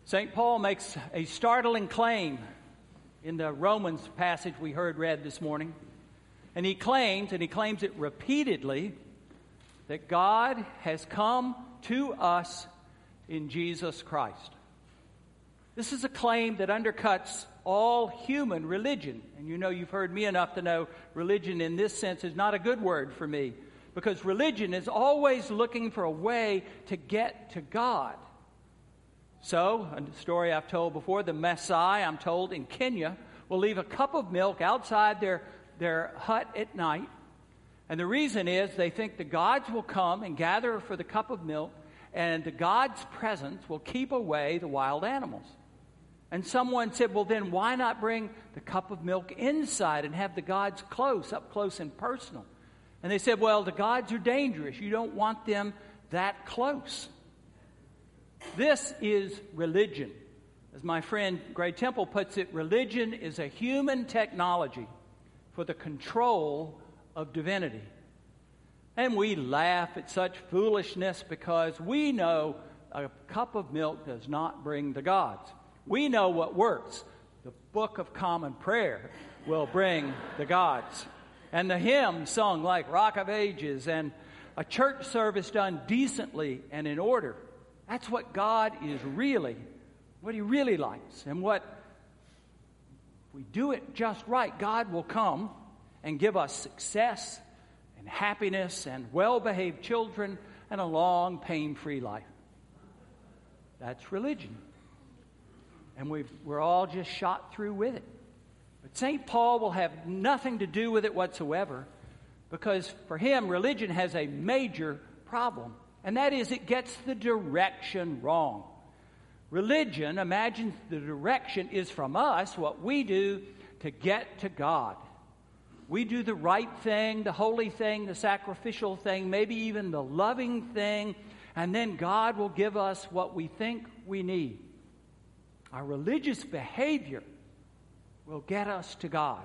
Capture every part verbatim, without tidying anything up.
Saint Paul makes a startling claim in the Romans passage we heard read this morning. And he claims, and he claims it repeatedly, that God has come to us in Jesus Christ. This is a claim that undercuts all human religion. And you know, you've heard me enough to know religion in this sense is not a good word for me, because religion is always looking for a way to get to God. So, a story I've told before, the Maasai, I'm told, in Kenya, will leave a cup of milk outside their, their hut at night. And the reason is they think the gods will come and gather for the cup of milk, and the God's presence will keep away the wild animals. And someone said, well, then why not bring the cup of milk inside and have the gods close, up close and personal? And they said, well, the gods are dangerous. You don't want them that close. This is religion. As my friend Gray Temple puts it, religion is a human technology for the control of divinity. And we laugh at such foolishness because we know a cup of milk does not bring the gods. We know what works. The Book of Common Prayer will bring the gods. And the hymn sung like Rock of Ages, and a church service done decently and in order. That's what God is really, what He really likes. And what, if we do it just right, God will come and give us success and happiness and well-behaved children and a long, pain-free life. That's religion. And we've, we're all just shot through with it. But Saint Paul will have nothing to do with it whatsoever, because for him, religion has a major problem. And that is, it gets the direction wrong. Religion imagines the direction is from us, what we do to get to God. We do the right thing, the holy thing, the sacrificial thing, maybe even the loving thing, and then God will give us what we think we need. Our religious behavior will get us to God.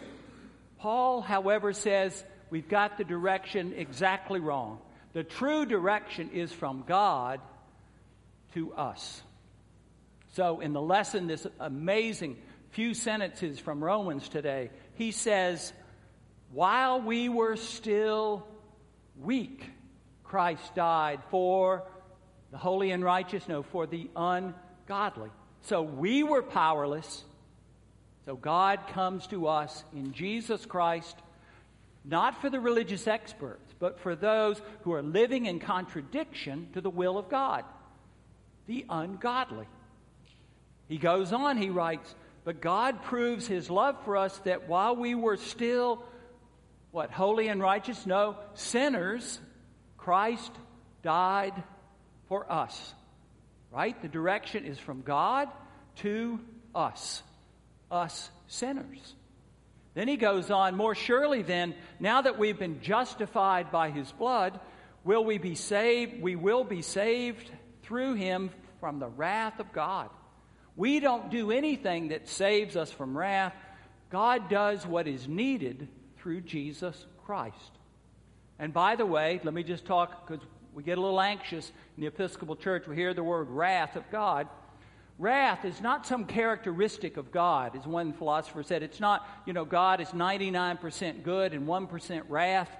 Paul, however, says we've got the direction exactly wrong. The true direction is from God to us. So in the lesson, this amazing few sentences from Romans today, he says, while we were still weak, Christ died for the holy and righteous, no, for the ungodly. So we were powerless. So God comes to us in Jesus Christ, not for the religious experts, but for those who are living in contradiction to the will of God, the ungodly. He goes on, he writes, but God proves His love for us that while we were still, what, holy and righteous? No, sinners, Christ died for us. Right? The direction is from God to us, us sinners. Then he goes on, more surely then, now that we've been justified by His blood, will we be saved? We will be saved through Him from the wrath of God. We don't do anything that saves us from wrath. God does what is needed through Jesus Christ. And by the way, let me just talk, because we get a little anxious in the Episcopal Church. We hear the word wrath of God. Wrath is not some characteristic of God, as one philosopher said. It's not, you know, God is ninety-nine percent good and one percent wrath.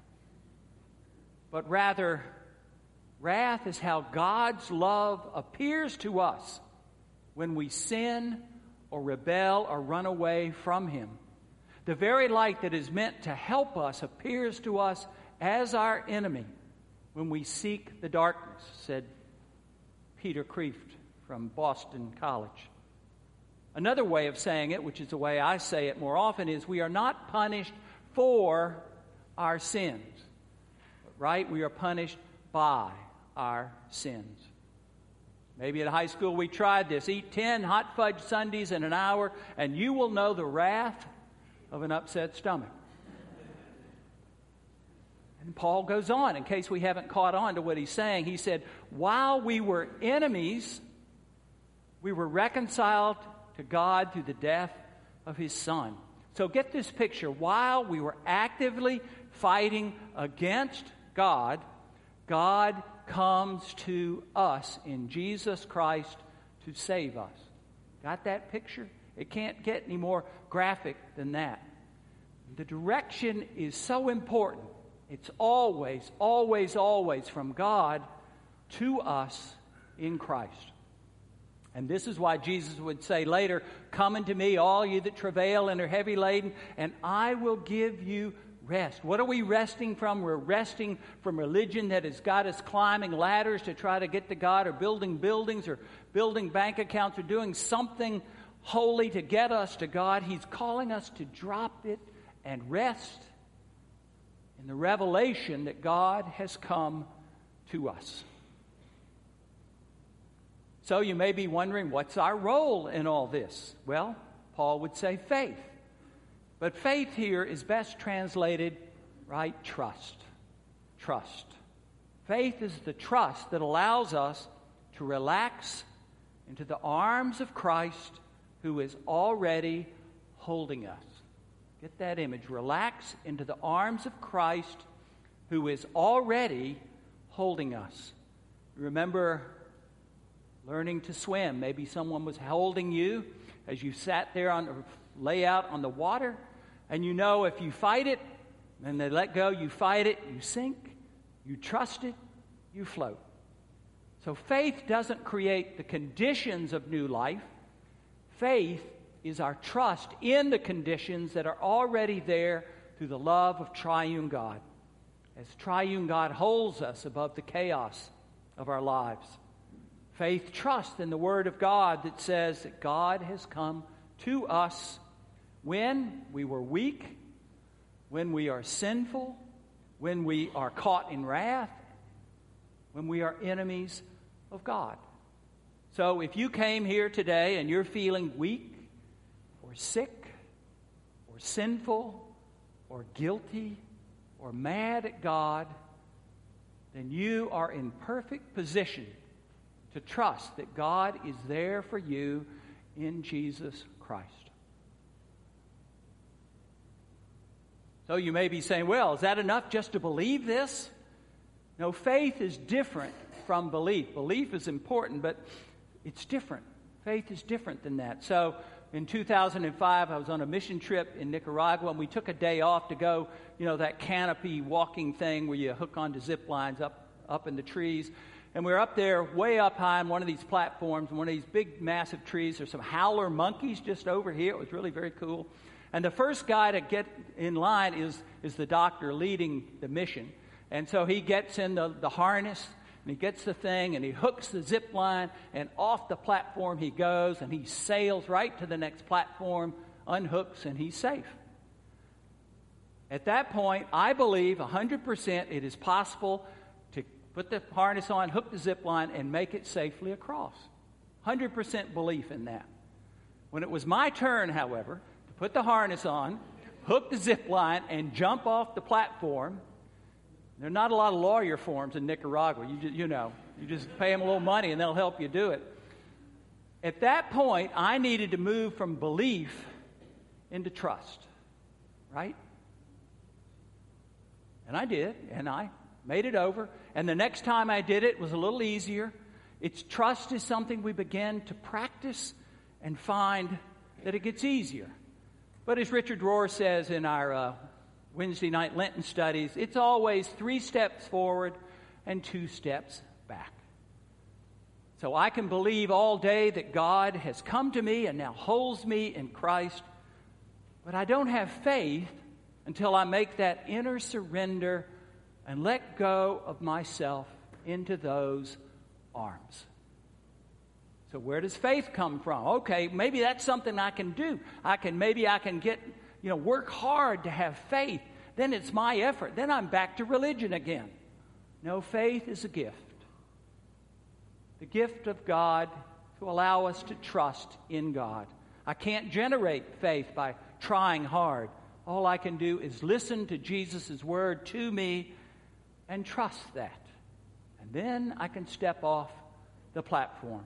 But rather, wrath is how God's love appears to us when we sin or rebel or run away from Him. The very light that is meant to help us appears to us as our enemy when we seek the darkness, said Peter Kreeft from Boston College. Another way of saying it, which is the way I say it more often, is we are not punished for our sins, right? We are punished by our sins. Maybe at high school we tried this. Eat ten hot fudge sundaes in an hour, and you will know the wrath of an upset stomach. And Paul goes on, in case we haven't caught on to what he's saying. He said, while we were enemies, we were reconciled to God through the death of His Son. So get this picture. While we were actively fighting against God, God comes to us in Jesus Christ to save us. Got that picture? It can't get any more graphic than that. The direction is so important. It's always, always, always from God to us in Christ. And this is why Jesus would say later, "Come unto me, all you that travail and are heavy laden, and I will give you rest." What are we resting from? We're resting from religion that has got us climbing ladders to try to get to God, or building buildings, or building bank accounts, or doing something holy to get us to God. He's calling us to drop it and rest in the revelation that God has come to us. So you may be wondering, what's our role in all this? Well, Paul would say faith. But faith here is best translated, right, trust. Trust. Faith is the trust that allows us to relax into the arms of Christ, who is already holding us. Get that image. Relax into the arms of Christ, who is already holding us. Remember learning to swim. Maybe someone was holding you as you sat there on lay out on the water, and you know if you fight it and they let go, you fight it, you sink. You trust it, you float. So faith doesn't create the conditions of new life. Faith is our trust in the conditions that are already there through the love of triune God, as triune God holds us above the chaos of our lives. Faith trusts in the Word of God that says that God has come to us when we were weak, when we are sinful, when we are caught in wrath, when we are enemies of God. So if you came here today and you're feeling weak or sick or sinful or guilty or mad at God, then you are in perfect position to trust that God is there for you in Jesus Christ. So you may be saying, well, is that enough just to believe this? No, faith is different from belief. Belief is important, but it's different. Faith is different than that. So in two thousand five, I was on a mission trip in Nicaragua, and we took a day off to go, you know, that canopy walking thing where you hook onto zip lines up, up in the trees. And we were up there way up high on one of these platforms, one of these big, massive trees. There's some howler monkeys just over here. It was really very cool. And the first guy to get in line is, is the doctor leading the mission. And so he gets in the, the harness, and he gets the thing, and he hooks the zip line, and off the platform he goes, and he sails right to the next platform, unhooks, and he's safe. At that point, I believe one hundred percent it is possible to put the harness on, hook the zip line, and make it safely across. one hundred percent belief in that. When it was my turn, however, to put the harness on, hook the zip line, and jump off the platform, there are not a lot of lawyer forms in Nicaragua. You, just, you know, you just pay them a little money and they'll help you do it. At that point, I needed to move from belief into trust, right? And I did, and I made it over. And the next time I did it was a little easier. It's trust is something we begin to practice and find that it gets easier. But as Richard Rohr says in our uh, Wednesday night Lenten studies, it's always three steps forward and two steps back. So I can believe all day that God has come to me and now holds me in Christ, but I don't have faith until I make that inner surrender and let go of myself into those arms. So where does faith come from? Okay, maybe that's something I can do. I can maybe I can get, you know, work hard to have faith. Then it's my effort. Then I'm back to religion again. No, faith is a gift. The gift of God to allow us to trust in God. I can't generate faith by trying hard. All I can do is listen to Jesus' word to me and trust that. And then I can step off the platform.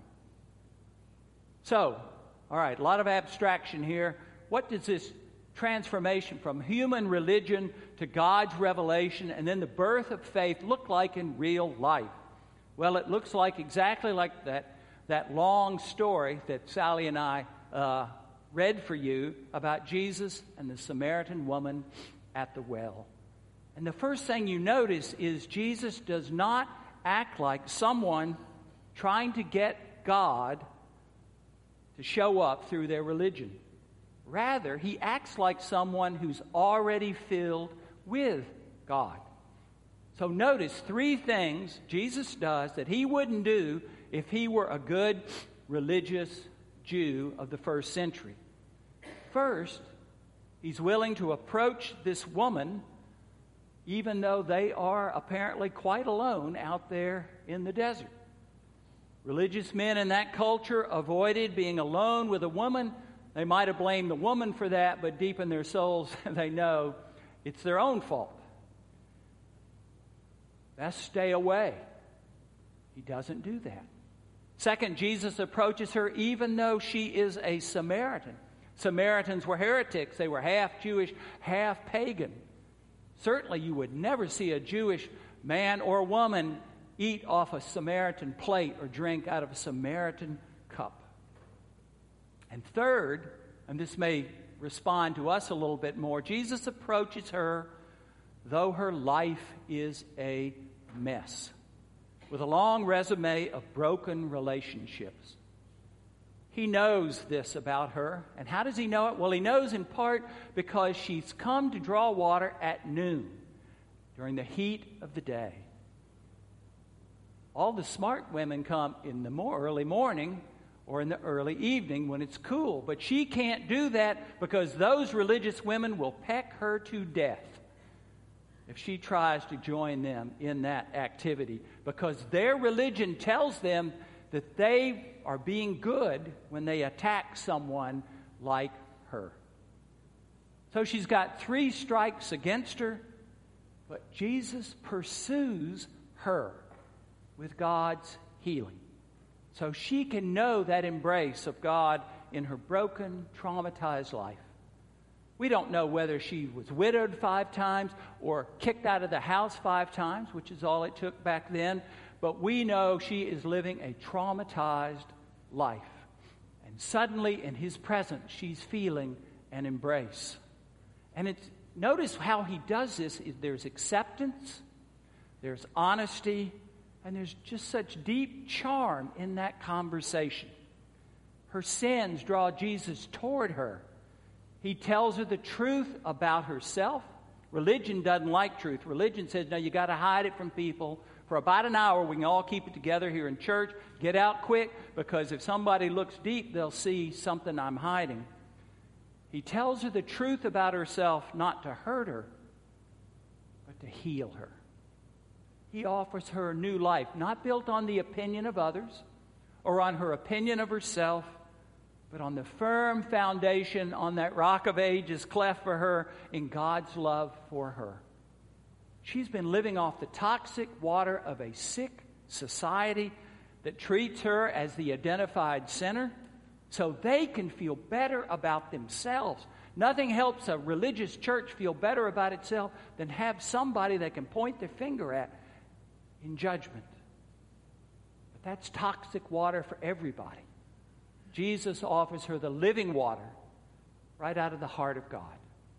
So, all right, a lot of abstraction here. What does this transformation from human religion to God's revelation and then the birth of faith look like in real life? Well, it looks like exactly like that, that long story that Sally and I uh, read for you about Jesus and the Samaritan woman at the well. And the first thing you notice is Jesus does not act like someone trying to get God to show up through their religion. Rather, he acts like someone who's already filled with God. So notice three things Jesus does that he wouldn't do if he were a good religious Jew of the first century. First, he's willing to approach this woman even though they are apparently quite alone out there in the desert. Religious men in that culture avoided being alone with a woman. They might have blamed the woman for that, but deep in their souls, they know it's their own fault. Best stay away. He doesn't do that. Second, Jesus approaches her even though she is a Samaritan. Samaritans were heretics. They were half Jewish, half pagan. Certainly you would never see a Jewish man or woman eat off a Samaritan plate or drink out of a Samaritan cup. And third, and this may respond to us a little bit more, Jesus approaches her though her life is a mess, with a long resume of broken relationships. He knows this about her. And how does he know it? Well, he knows in part because she's come to draw water at noon during the heat of the day. All the smart women come in the more early morning or in the early evening when it's cool. But she can't do that because those religious women will peck her to death if she tries to join them in that activity, because their religion tells them that they are being good when they attack someone like her. So she's got three strikes against her, but Jesus pursues her with God's healing, so she can know that embrace of God in her broken, traumatized life. We don't know whether she was widowed five times or kicked out of the house five times, which is all it took back then. But we know she is living a traumatized life. And suddenly, in his presence, she's feeling an embrace. And it's, notice how he does this. There's acceptance, there's honesty, and there's just such deep charm in that conversation. Her sins draw Jesus toward her. He tells her the truth about herself. Religion doesn't like truth. Religion says, no, you got to hide it from people. For about an hour, we can all keep it together here in church. Get out quick, because if somebody looks deep, they'll see something I'm hiding. He tells her the truth about herself, not to hurt her, but to heal her. He offers her a new life, not built on the opinion of others or on her opinion of herself, but on the firm foundation, on that rock of ages cleft for her in God's love for her. She's been living off the toxic water of a sick society that treats her as the identified sinner so they can feel better about themselves. Nothing helps a religious church feel better about itself than have somebody they can point their finger at in judgment. But that's toxic water for everybody. Jesus offers her the living water right out of the heart of God.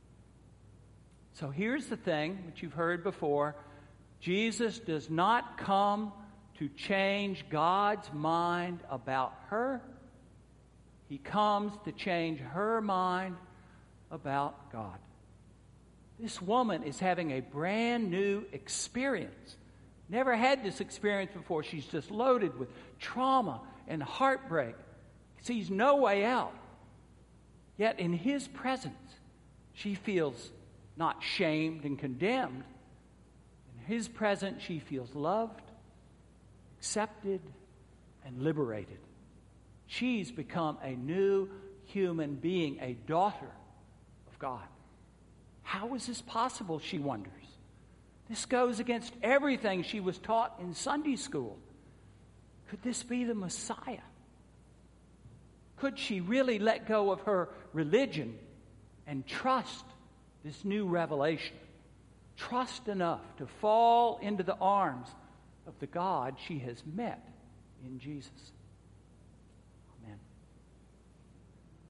So here's the thing that you've heard before. Jesus does not come to change God's mind about her. He comes to change her mind about God. This woman is having a brand new experience. Never had this experience before. She's just loaded with trauma and heartbreak. Sees no way out. Yet in his presence, she feels not shamed and condemned. In his presence, she feels loved, accepted, and liberated. She's become a new human being, a daughter of God. How is this possible, she wonders? This goes against everything she was taught in Sunday school. Could this be the Messiah? Could she really let go of her religion and trust this new revelation? Trust enough to fall into the arms of the God she has met in Jesus.